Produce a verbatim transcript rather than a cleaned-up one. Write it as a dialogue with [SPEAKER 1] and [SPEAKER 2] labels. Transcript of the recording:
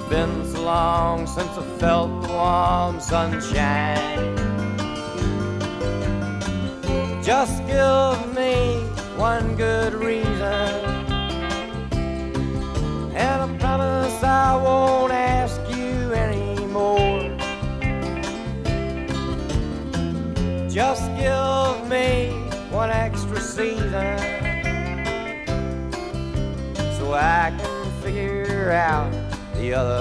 [SPEAKER 1] been so long since I felt the warm sunshine. Just give me one good reason, and I promise I won't ask you anymore. Just give me one extra season, so I can figure out the other